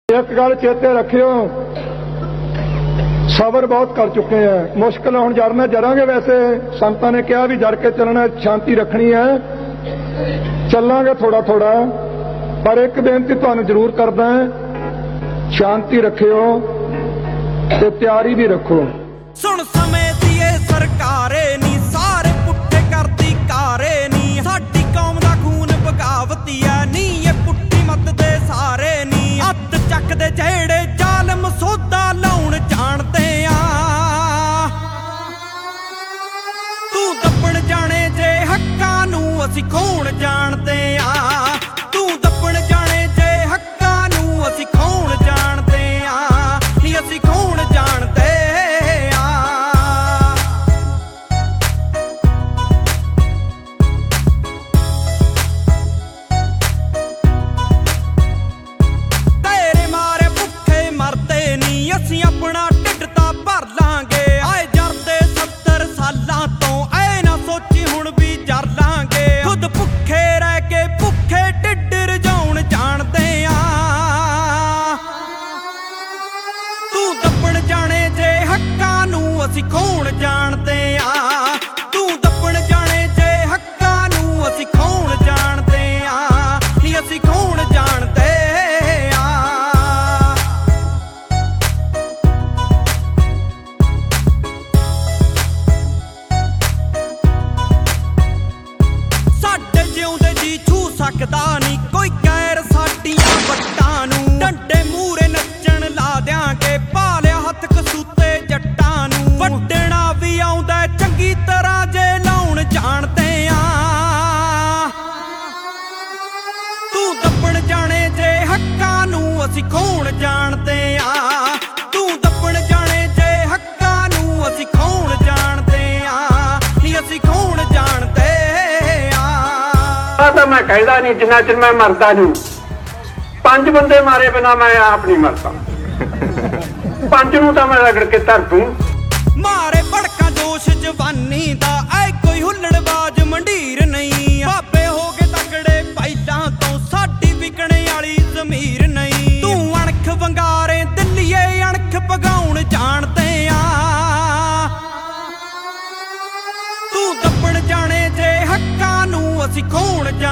एक गल चेते रखियो, सबर बहुत कर चुके हैं, मुश्किल हुण जरना जरांगे। वैसे संतां ने कहा भी जर के चलना, शांति रखनी है, चलांगे थोड़ा थोड़ा। पर एक बेनती तुहानूं जरूर करदा है, शांति रखियो ते तैयारी भी रखो। सुन समय दी ये सरकारे नी, सारे पुट्ठे करदी कारे नी। साडी कौम दा खून बगावती है नी, ये पुट्ठी मत दे सारे नी। हत्थ चकदे जेड़े जालम सौदा लाउण जाणदे आ, तू दब्बण जाणे जे हक्कां नूं असीं खोण जाणदे आ। तू दब्बण जाणे जे हक्कां नूं असीं खोण जाणदे आ, नी असीं खोण जाणदे आ। तेरे मारे भुखे मरदे नी, असीं अपना ढिड तां भर लांगे। आए जरदे 70 सालां तों, ऐ ना सोची हुण भी जर लांगे। खुद भुखे रह के भुखे ढिड रजाउण जाणदे आ। तू दब्बण जाणे जे हक्कां नूं असीं खोण जाणदे आ। तू दब्बण जाणे जे हक्कां नूं असीं खोण जाणदे आ, नी असीं खोण जाणदे आ। ਸਾਡੇ ਜਿਉਂਦੇ ਜੀ ਛੂ ਸਕਦਾ ਨੀ ਕੋਈ ਗੈਰ ਸਾਡੀਆਂ ਵੱਟਾਂ ਨੂੰ। ਡੰਡੇ ਮੂਹਰੇ ਨੱਚਣ ਲਾ ਦਿਆਂਗੇ, ਪਾ ਲਿਆ ਹੱਥ ਕਸੂਤੇ ਜੱਟਾਂ ਨੂੰ। ਵੱਢਣਾ ਵੀ ਆਉਂਦਾ ਚੰਗੀ ਤਰ੍ਹਾਂ ਜੇ ਲਾਉਣ ਜਾਣਦੇ ਆ। ਤੂੰ ਦੱਬਣ ਜਾਣੇ ਜੇ ਹੱਕਾਂ ਨੂੰ ਅਸੀਂ ਖੋਣ ਜਾਣਦੇ ਆ। ਤੂੰ ਦੱਬਣ ਜਾਣੇ ਜੇ ਹੱਕਾਂ ਨੂੰ ਅਸੀਂ ਖੋਣ ਜਾਣਦੇ ਆ, ਨੀ ਅਸੀਂ ਖੋਣ ਜਾਣਦੇ ਆ। ਤਾਂ ਮੈਂ ਕਹਿੰਦਾ ਨਹੀਂ ਜਿੰਨਾ ਚਿਰ ਮੈਂ ਮਰਦਾ ਨਹੀਂ। 5 ਬੰਦੇ ਮਾਰੇ ਬਿਨਾ ਮੈਂ ਆਪ ਨਹੀਂ ਮਰਦਾ। 5 ਨੂੰ ਤਾਂ ਮੈਂ ਰਗੜ ਕੇ ਧਰ ਦੂੰ। ਮਾਰੇ ਭੜਕਾ ਜੋਸ਼ ਜਵਾਨੀ ਦਾ, ਐ ਕੋਈ ਹੁੱਲੜਬਾਜ਼ ਮੰਡੀਰ ਨਹੀਂ। ਬਾਬੇ ਹੋ ਗਏ ਤਗੜੇ ਪਹਿਲਾਂ ਤੋਂ, ਸਾਡੀ ਵਿਕਣ ਵਾਲੀ ਜ਼ਮੀਰ ਨਹੀਂ। ਤੂੰ ਅਣਖ ਵੰਗਾਰੇ ਦਿੱਲੀਏ ਅਣਖ ਪਗਾਉਣ ਜਾਣਦੇ ਆ। ਤੂੰ ਦੱਬਣ ਜਾਣੇ ਜੇ ਹੱਕਾਂ ਨੂੰ ਅਸੀਂ ਖੋਣ